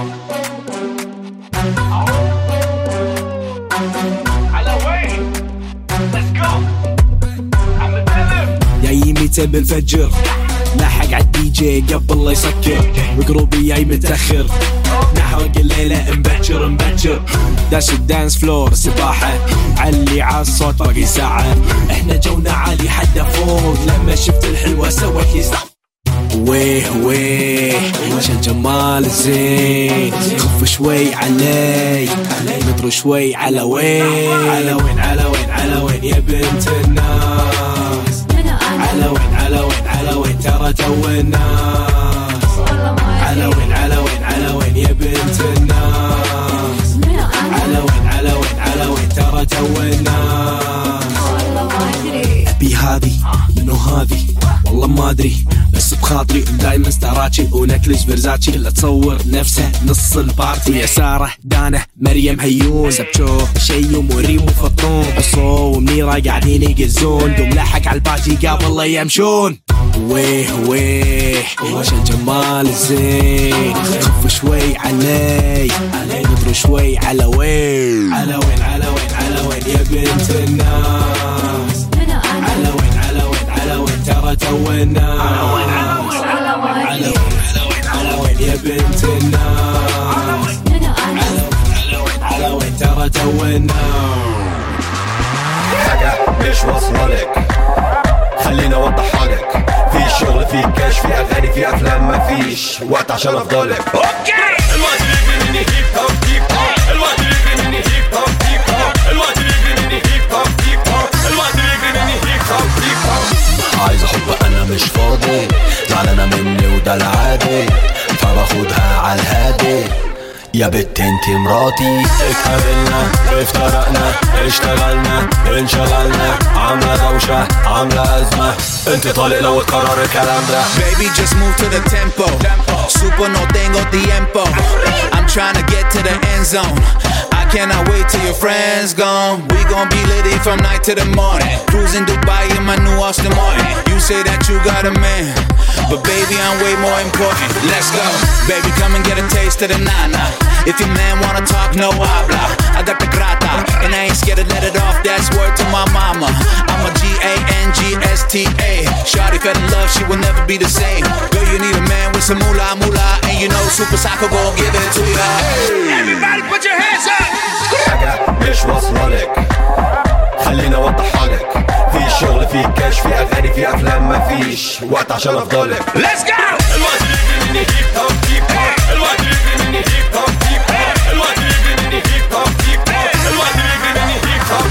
جاي متى بنفجر لاحق عالدي جي قبل لا يسكر وقروبي جاي متأخر نحرق الليلة مبكر داش الدانس فلور سباحة علي عالصوت باقي ساعة احنا جونا عالي حدا فوق لما شفت الحلوة سوت لي ويه عشان جمال الزين خف شوي علي نطر شوي على وين على وين يا بنت الناس على وين ترى جو الناس على وين يا بنت الناس على وين ترى جو الناس أبي هذي منو هذي والله ما أدري بس بخاطري دايما ستاراتشي ونكلس فرزاتشي اللي تصور نفسه نص البارتي يا سارة دانا مريم هيون سبشو شيوم وريم وفطون عصو ومنيرة قاعدين يقزون دوم لاحق عالبارتي قبل لا يمشون ويه عشان جمال الزين خف شوي علي نطر شوي على وين يا بنت الناس على وين ترى جو الناس على وين يا بنت الناس على وين ترى جو الناس حاجة مش واصلة لك خليني اوضحها لك في شغل في كاش في اغاني في افلام مفيش وقت عشان افضلك الوقت اللي مني هيب هوب هيب هوب الوقت اللي مني هيب هوب هيب هوب الوقت اللي مني هيب هوب هيب هوب الوقت اللي مني هيب هوب هيب هوب عايز احب انا مش فاضي زعلانة مني وده العادي فباخدها عالهادي يا بت انت مراتي اتقابلنا افترقنا اشتغلنا انشغلنا عاملة دوشة عاملة أزمة انت طالق لو اتكرر الكلام ده Baby just move to the tempo Super no tengo tiempo I'm trying to get to the end zone I cannot wait till your friends gone We gon' be litty from night to the morning Cruising Dubai in my new Austin Martin You say that you got a man But baby I'm way more important Let's go Baby come and get a taste of the nana If your man wanna talk no habla I got the grata And I ain't scared to let it off That's word to my mama I'm a G-A-N-G-S-T-A Shawty fell in love she will never be the same Girl you need a man with some moolah moolah And you know Super Psycho gon' give it to ya Everybody put your hands up حاجة مش واصلة لك خليني اوضحها لك في شغل في كاش في اغاني في افلام مفيش وقت عشان افضلك Let's go الوقت اللي مني هيب هوب هيب هوب الوقت اللي مني هيب هوب هيب هوب الوقت اللي مني هيب هوب هيب هوب الوقت اللي مني هيب هوب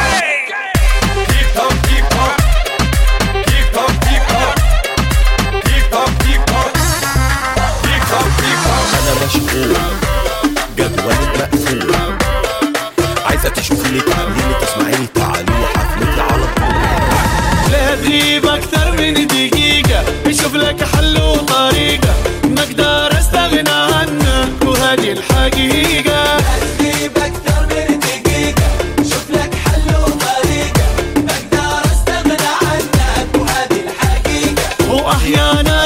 هيب هوب هيب هوب هيب هوب هيب هوب هيب هوب هيب هوب هيب هوب هيب هوب انا مشغول جدولي مقفول عايزة تشوفيني تعمليني تسمعيني تعالي حفلتي على طول لا تغيب أكثر من دقيقة بشوف لك حل وطريقة ما أقدر أستغنى عنك وهذه الحقيقة لا تغيب أكثر من دقيقة بشوف لك حل وطريقة ما أقدر أستغنى عنك وهذه الحقيقة وأحيانا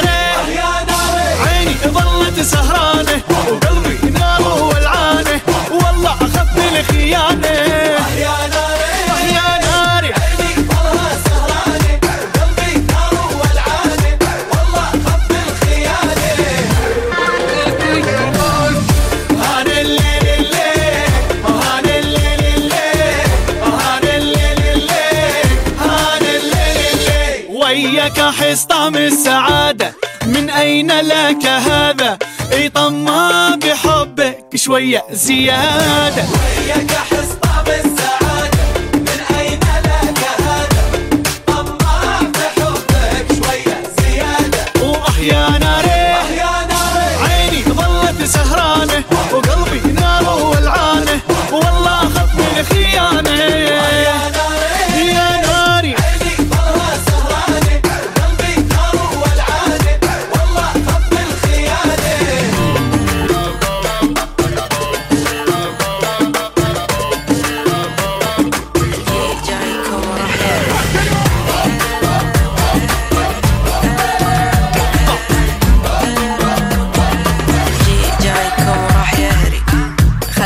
عيني ظلت سهرانة وقلبي ناره ولعانة والله أخذت الخيانة أحيانا عيني ظلها سهرانة وقلبي ناره ولعانة والله أخذت الخيانة هان الليل الليل هان الليل الليل هان الليل الليل هان الليل الليل وياك أحس طعم السعادة من أين لك هذا اي طمع بحبك شوية زيادة وياك أحس طعم السعادة من أين لك هذا طمع بحبك شوية زيادة وأحيانا عيني ظلت سهرانة وقلبي ناره ولعانة والله أخذت الخيانة يا ناري عيني ظلها سهرانة وقلبي ناره ولعانة والله أخذت الخيانة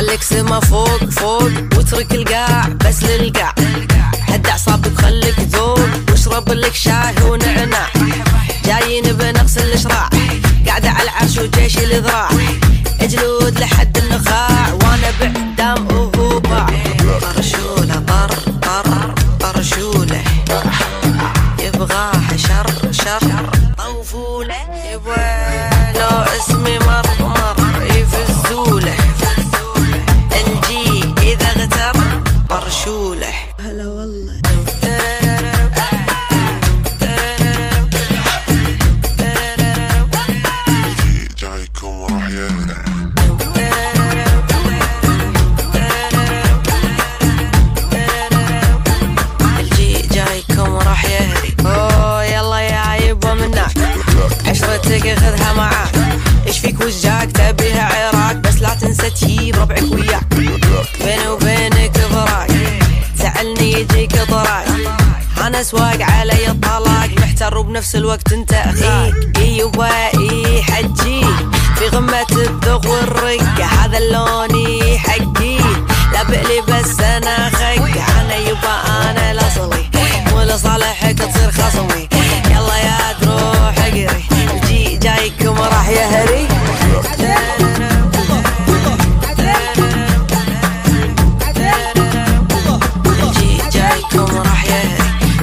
خليك سما فوق فوق واترك القاع بس للقاع. هدي اعصابك خليك ذوق واشرب لك شاي ونعناع. جايين بنقص الاشراع قاعدة على العرش وجيشي الذراع. اجلود لحد النخاع وانا بعدام وهو باع. طرشوله طرشوله يبغاه شر طوفوله. يبغى لو اسمي مر يفزوله. الجي اذا غتر طرشوله. هلا والله جايكم راح يهدى. راح يهري. اوه يلا يا يبا منك عشرتك خذها معاك. ايش فيك وجاك تبيها عراك بس لا تنسى تجيب ربعك وياك. بيني وبينك براك زعلني يجيك ضراك. انا سواق علي الطلاق محتار وبنفس الوقت انت اخيك. يبا حجيك في غمة الذوق والرقة. هذا اللون حقي لا بقلي بس انا خق. انا يبا انا الاصلي ولصالحك تصير خصمي. يلا يا تروح اقري الجي جايكم راح يهري. الجي جايكم راح يهري.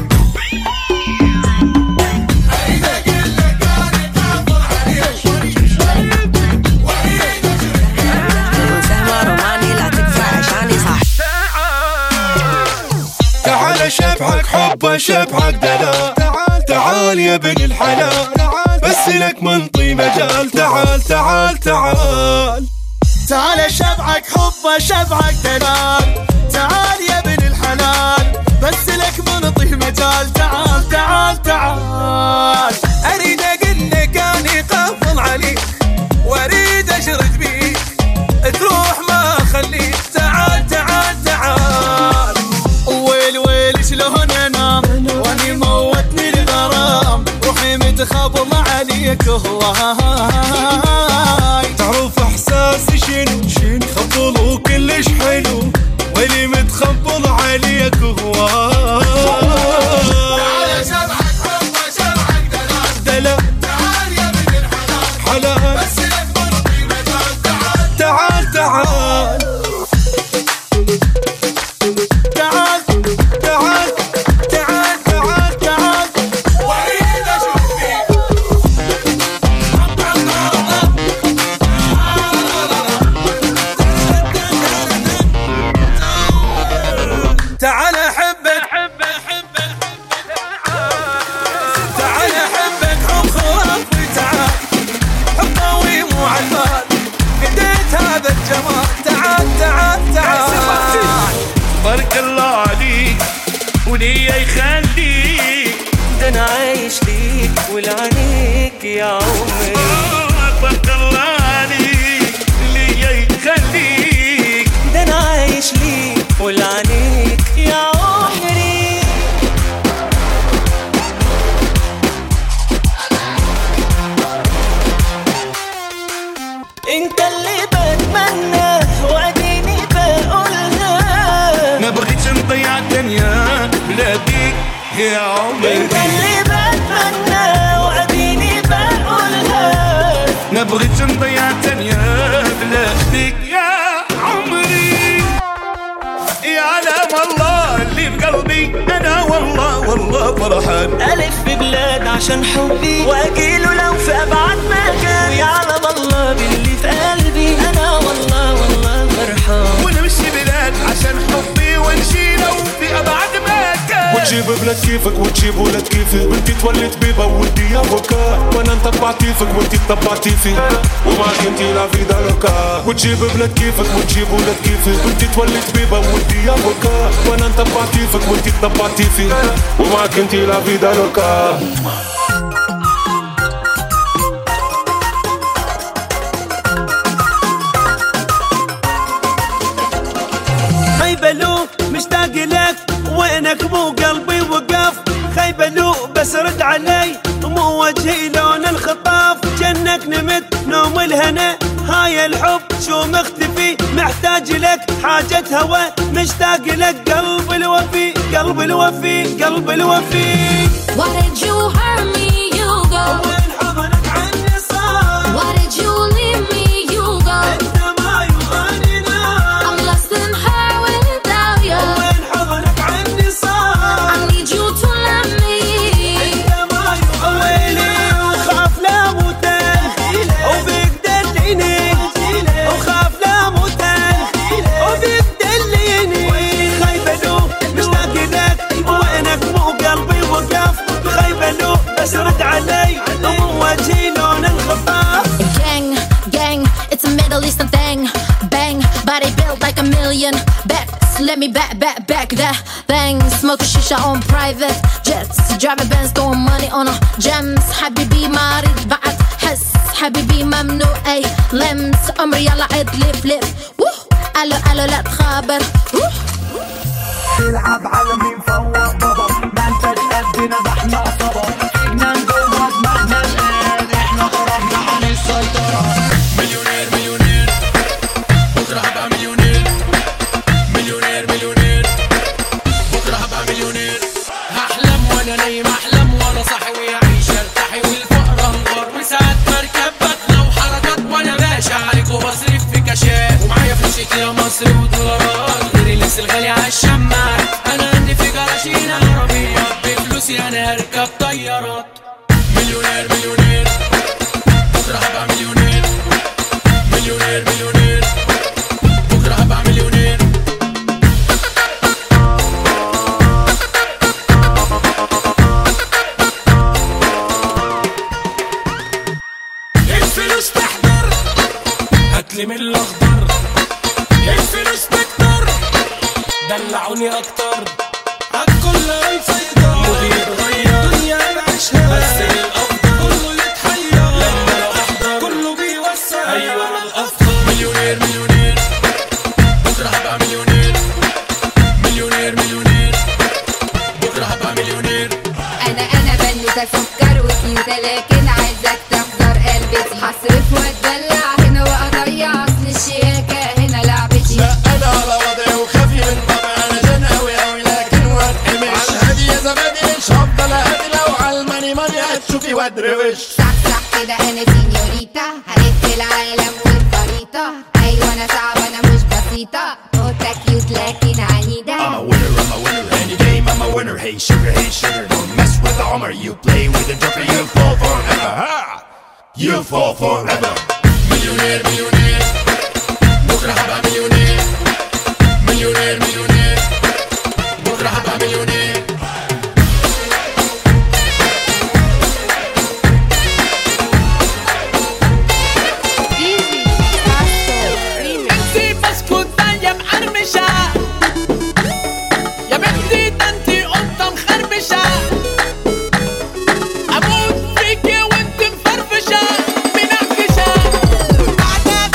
شبحك حب شبحك دلال. تعال يا ابن الحلال بس لك منطي مجال. تعال تعال شبعك حب شبعك دلال. تعال يا ابن الحلال بس لك منطي مجال. تعال اريد اقول لك اني قافل عليك واريد اشرد بيك تروح ما اخليك. تعال ويل شلون انام واني موتني الغرام. روحي متخبل عليك هواي. تعرف احساسي شنو خبل وكلش حلو ويلي متخبل عليك هواي. تعال شبعك حب شبعك دلال. تعال يا ابن الحلال بس لك منطي مجال. تعال واريد اشوف فيك. تعال احبك تعال احبك حب خرافي. تعال حب قوي مو عالبال بديت هذا الجمال. تعال بارك الله عليك وليا يخليك. ده انا عايش ليك ولعنيك يا عمري. بارك الله عليك ليا يخليك. ده انا عايش ليك ولعنيك يا عمري. انت اللي بتمنى واديني بقولها. ما بغيتش نضيع الدنيا بلا بيك يا عمري. انت اللي بتمنى واديني بقولها. ما بغيتش نضيع الدنيا بلا بيك يا عمري. يعلم الله اللي بقلبي انا والله فرحان. ألف ببلاد عشان حبي وأجيله لو في أبعد مكان. يعلم الله باللي في قلبي أنا والله فرحان. ونمشي بلاد عشان حبي ونشي لو في أبعد مكان. وتجيب بلاد كيفك وتجيب ولاد كيفي. وانتي تولد بيبا وانتي افوكا وانا انطبع طيفك وانتي تطبع طيفي ومعك انتي لا فيدا لوكا. وتجيب بلاد كيفك وتجيب ولاد كيفي. وانتي تولد بيبا وانتي افوكا وانا انطبع طيفك وانتي تطبع طيفي ومعك انتي لا فيدا لوكا. خيبلو مشتاق لك وينك مو قلبي وقف. خيبلو بس رد علي مو وجهي لون الخطاف. جنك نمت نوم الهنا هاي الحب شو مختفي محتاج لك حاجة هوى مشتاق لك قلب الوفي قلب الوفي قلب الوفي. Why did you hurt me you go وين حضنك عني صار Why did you leave me you go انت ما يبغاني نار I'm lost in her without you وين حضنك عني صار I need you to love me انت ما يبغاني وخاف لا موتان وبيك دليني وخاف لا موتان وبيك دليني خايفة له مشتاق لك وينك مو قلبي وقف خايفة له بس رد علي ومو وجهي لون الخفاف. Gang, it's a Middle Eastern thing. Bang, body built like a million backs. Let me back that thing. Smoke a shisha on private jets. Driving Benz, throwing money on a gems. حبيبي ما أريد بعد حس. حبيبي ممنوع أي لمس. عمري يلا عد لف ألو لا تخابر. تلعب على مين فوق بابا ما انت تقدنا احنا عصابة فينا نجوم دماغنا الآن احنا خرجنا عن السيطرة. مليونير مليونير بكرة هبقى مليونير مليونير مليونير بكرة هبقى مليونير. هحلم وانا نايم احلم وانا صاحي ويعيش ارتاحي والفقر انهار وساعات مركب بطلة وحركات وانا باشا عليك وبصرف في كاشات ومعايا فلوس كتير مصري ودولارات غير اللبس الغالي عالشماعات. انا عندي في جراشين عربية بفلوسي انا هركب طيارات. مليونير مليونير بكرة هبقى مليونير مليونير مليونير بكرة هبقى مليونير. الفلوس تحضر هاتلي من الاخضر الفلوس تكتر دلعوني اكتر عالكل هيفيضر مودي يتغير دنيا بعيشها بس الافضل كله يتحير لما لو احضر كله بيوسع ايوه انا الافضل. مليونير مليونير بكره هبقى مليونير مليونير مليونير بكره هبقى مليونير. انا بنوتة سكر وكيوتة لكن عايزك تحضر قلبتي هصرف واتدلع هنا واضيع اصل الشياكة هنا لعبتي. لا انا على وضعي وخافي من طبعي انا جن اوي لكن واتحمش عالهادي يا زبادي مش هفضل اهدي لو عالماني ماني هتشوفي وادروش. صح كده انا سينيوريتا هلف العالم والخريطة ايوه انا صعبة انا مش بسيطة قطة كيوت لكن عنيدة. I'm a winner any game I'm a winner. Hey sugar don't mess with the Homer. You play with the joker you fall forever. Ha! You fall forever. مليونير مليونير بكرة هبقى مليونير مليونير مليونير بكرة هبقى مليونير. انتي بسكوتة يا مقرمشة يا بنتي ده انتي قطة مخربشة اموت فيكي وانتي مفرفشة منعكشة بعدك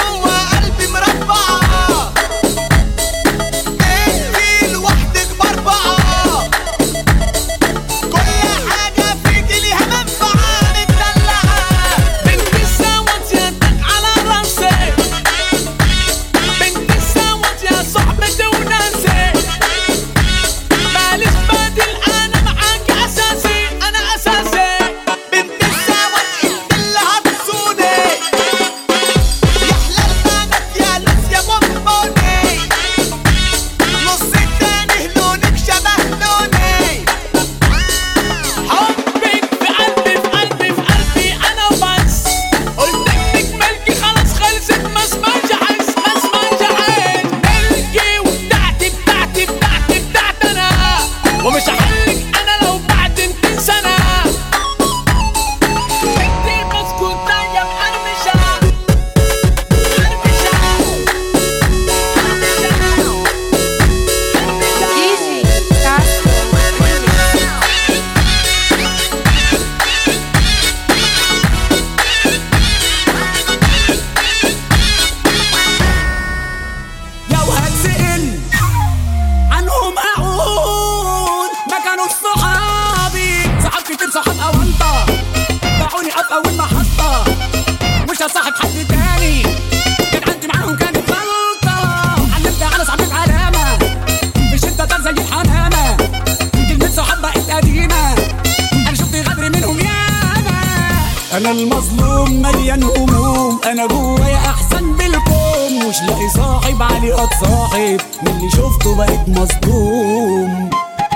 انا المظلوم مليان هموم، انا جوايا احسن بالكون، مش لاقي صاحب عليه اتصاحب، من اللي شفته بقيت مصدوم.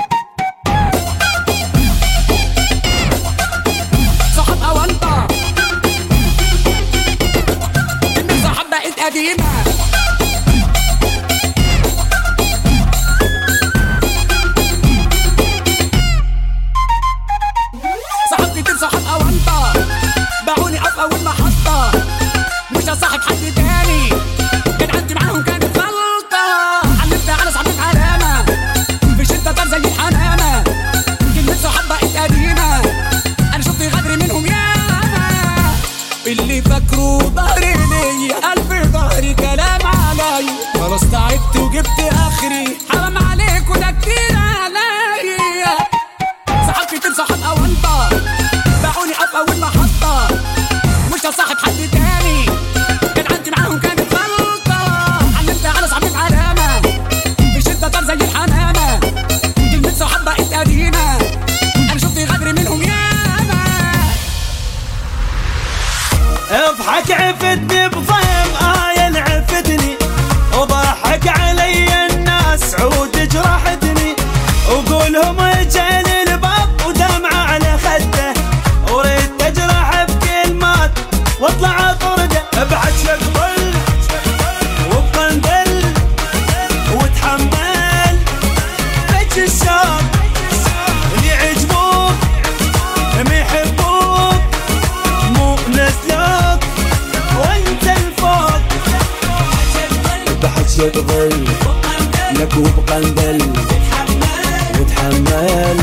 صاحب او انت من صاحب بقيت قديمه، صاحب كتير صاحب او انت باعوني في اول محطة، مش هصاحب حد تاني، كان عندي معاهم كانت غلطة، علمت على صاحبين علامة، في شدة طار زي الحمامة، كلمة صحاب بقت قديمة، أنا شفت غدر منهم ياما، اللي فاكره ظهري ليا ألف ظهري كلام علي، خلاص تعبت وجبت آخري، حرام عليك وده كتير عليا. صحاب كتير صحاب أو أنت باعوني في أول محطة، مش هصاحب حد تاني، كان عندي معاهم كانت غلطة، علمت على صاحبين علامة، في شدة طار زي الحمامة، كلمة صحاب بقت قديمة، أنا شفت غدر منهم ياما. اضحك عفتني بضيم آية عفتني، وضحك علي الناس عود جرحتني، وقولهم اجل الباب ودمعة على خده، وريد تجرح بكلمات واطلع طرده، ابعد شقبل وبقندل وتحمل بج الشوق، اللي يعجبوك ما يحبوك مو نسلوك وانت الفوق، ابعد شقبل لك وبقندل وتحمل،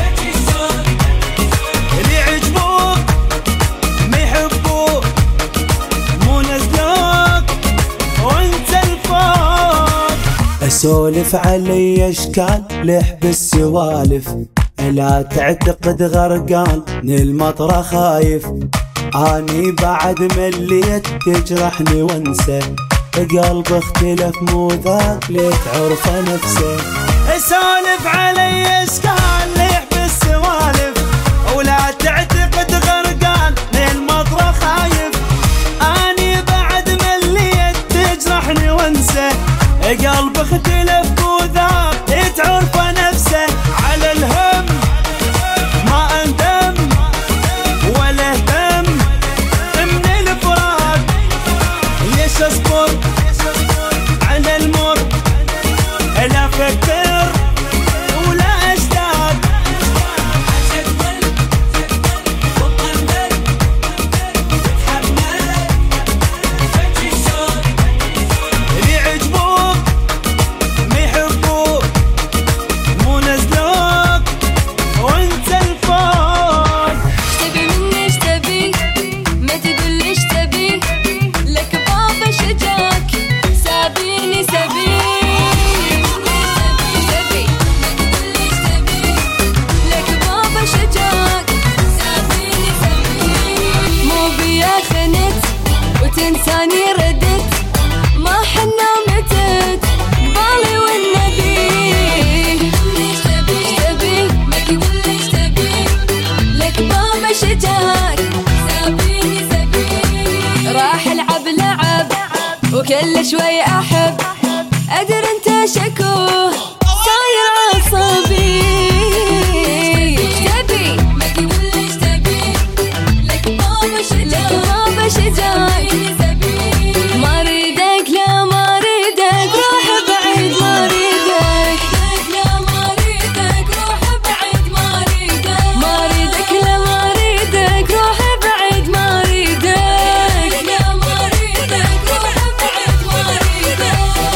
اللي يعجبوك ما يحبوك مو نزلوك وانت الفوق. اسولف علي اشكال لحب السوالف، لا تعتقد غرقان من المطرة خايف، اني بعد مليت تجرحني وانسى، قلب اختلف مو ذاك ليت عرفه نفسه. اسولف علي اشكال لحب السوالف، ولا تعتقد غرقان من المطرة خايف، اني بعد مليت تجرحني وانسى، قلب اختلف مو ذاك تعرفه نفسه، على الهم ما اندم ولا اهتم من الفراق، ليش اصبر على المر، لا افكر ولا اشتاق، اللي يعجبوك ما يحبوك مو نزلوك وانت الفوق. تبي مني ايش تبي؟ ما تقول ايش تبي؟ لك بابا شجاك سابيني سبي، تنساني ردت ما حنا متت قبالي والنبي، ليش تبي ما تقول ليش تبي، لك بابا شجاك سابيني سبي، راح العب لعب وكل شوي احب، ادري انت شكوه صاير عصبي، تبي ما تقول ليش تبي، لك بابا شجاك ما اريدك لا ما اريدك روح بعيد ما اريدك، لا ما اريدك روح بعيد ما اريدك، ما اريدك لا ما اريدك روح بعيد ما اريدك، لا ما اريدك روح بعيد ما اريدك.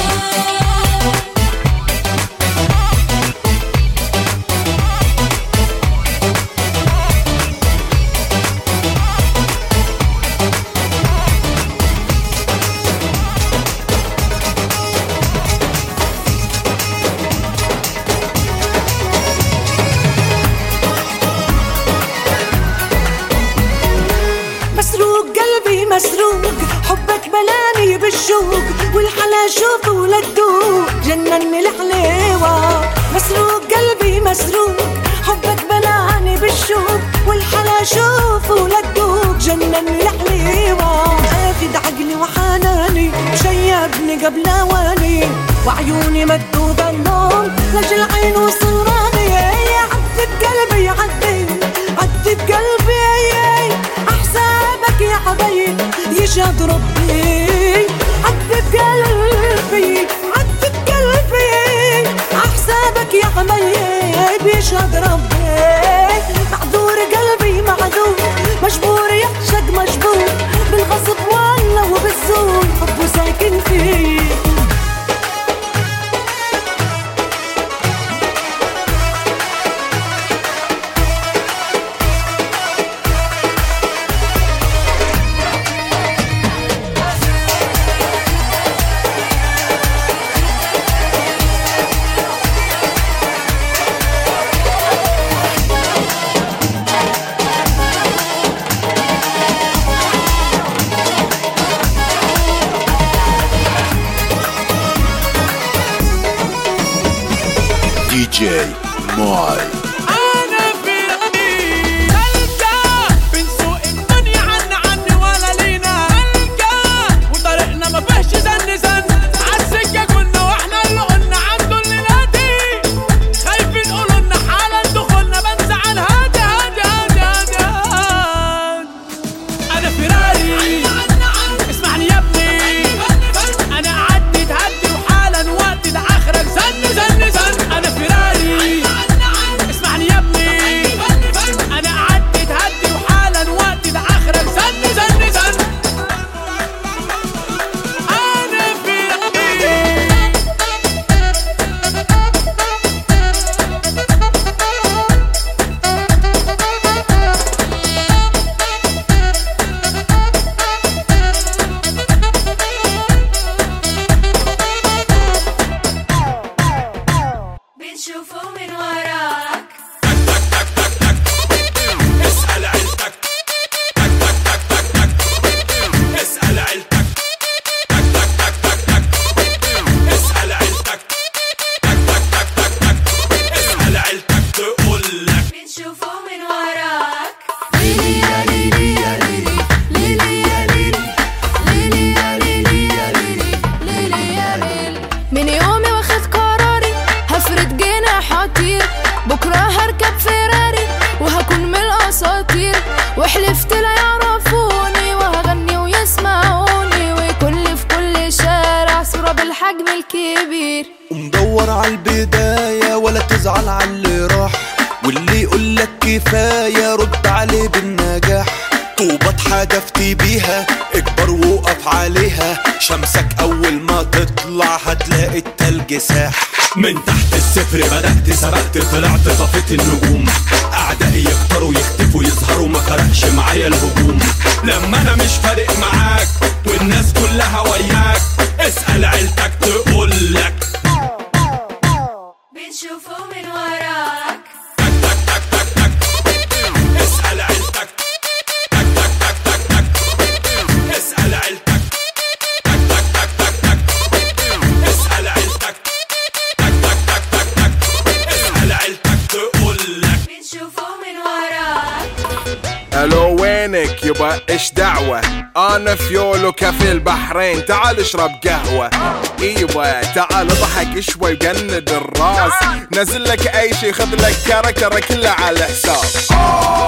مسروق حبك بلاني بالشوق، والحلا شوف ولا تدوق جنني الحليوة، مسروق قلبي مسروق حبك بلاني عيب الشوق والحلا شوف ولا تدوق جنني الحليوة اخد عقلي وحناني شيبني قبل اواني وعيوني مدودة النوم لاجل عين وصراني عدت قلبي عدت قلبي احسابك يا حبيب يشهد ربي عدت قلبي احسابك يا حبيب يشهد ربي معذور قلبي معذور مجبور يعشق مجبور بالغصب والله وبالزور حبه ساكن فيه DJ Moy. وحلفت لا يعرفوني وهغني ويسمعوني ويكون في كل شارع صورة بالحجم الكبير ومدور عالبداية ولا تزعل عاللي راح واللي يقولك كفاية رد عليه بالنجاح طوبة اتحدفتي بيها اكبر وقف عليها شمسك اول ما تطلع هتلاقي التلج ساح من تحت الصفر بدأت سبقت طلعت طفت النجوم أعدائي يكتروا يختفوا يظهروا ما فرقش معايا الهجوم لما أنا مش فارق معاك والناس كلها وياك اسأل عيلتك تقولك بنشوفه من وراك اسأل عيلتك اسأل عيلتك اسأل عيلتك اسأل عيلتك تقولك بنشوفه من وراك الو وينك يبا ايش دعوة انا فيولو كافي البحرين تعال اشرب قهوة ايوه تعال اضحك شوي وجند الراس نزل لك اي شي خذ لك كركرة كلها على الحساب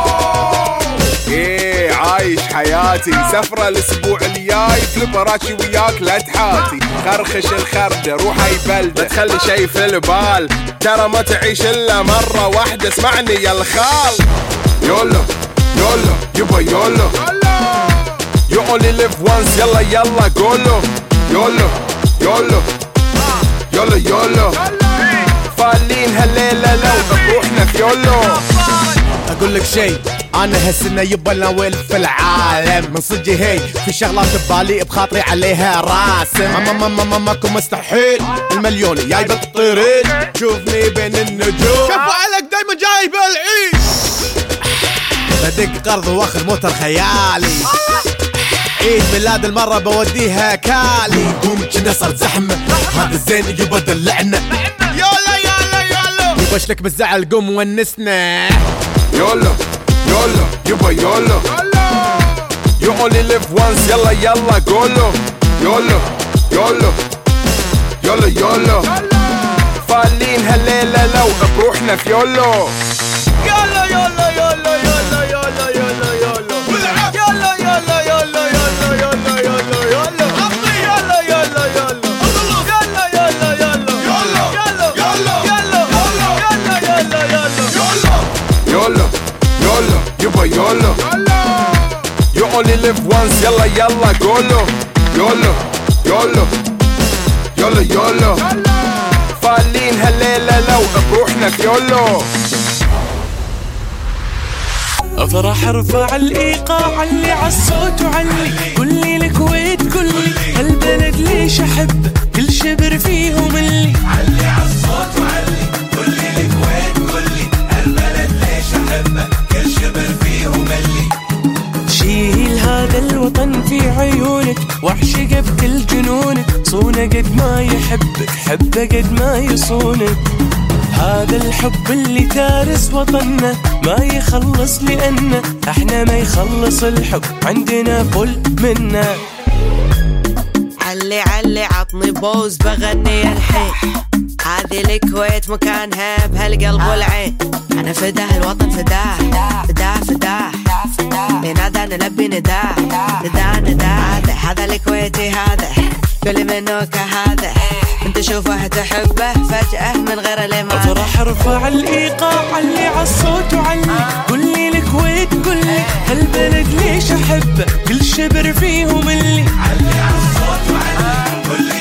ايه عايش حياتي سفرة الاسبوع الجاي فلبراتشي وياك لا تحاتي خرخش الخردة روح اي بلدة لا تخلي شي في البال ترى ما تعيش الا مرة واحدة اسمعني يا الخال يولو يولو يبا يولو You only live once يلا يلا قولو يولو يولو يولو يولو فالين هالليلة لو بروحنا في يولو اقول لك شي انا هالسنة يبا ناويل في العالم من صدقي هي في شغلات ببالي بخاطري عليها راسم ماكو مستحيل المليون جاي بالطريق شوفني بين النجوم كفو عليك دايما جاي بالعيش بدق قرض واخذ موتر خيالي عيد ميلاد المرة بوديها كالي قوم كنا صار زحمة هذا الزين يبا دلعنا يلا يلا يلا يبشلك بالزعل قوم ونسنا يلا يلا يبا يلا You only live once يلا يلا قولو يلا يلا يلا يلا فالين هالليلة لو بروحنا في يولو يلا يلا يلا يلا يلا يلا يلا يلا يلا يلا يلا يلا يلا يلا عطي يلا يلا يلا يلا يلا يلا يلا يلا يلا يلا يلا يلا يبا يلا You only live once يلا يلا قولو يلا يلا يلا يلا فالين هالليلة لو بروحنا في يولو افرح ارفع الايقاع علي عالصوت وعلي قولي الكويت قولي هالبلد ليش احبه كل شبر فيهم اللي علي عالصوت وعلي قولي الكويت قولي هالبلد ليش احبه كل شبر فيهم اللي شيل هذا الوطن في عيونك واعشقه بكل جنونك صونه قد ما يحبك حبه قد ما يصونك هذا الحب اللي تارس وطننا ما يخلص لأنه احنا ما يخلص الحب عندنا فل منا علي علي عطني بوز بغني الحين هذه الكويت مكانها بهالقلب والعين انا فداه الوطن فداه فداه فداه بنادى نلبي نداه نداه نداه هذا الكويتي هذا كل منه كهذا انت شوفه تحبه فجأة من غير لماذا افرح ارفع الايقاع علي عالصوت وعلي قولي الكويت قولي هالبلد ليش احبه كل شبر فيهم اللي علي عالصوت وعلي قولي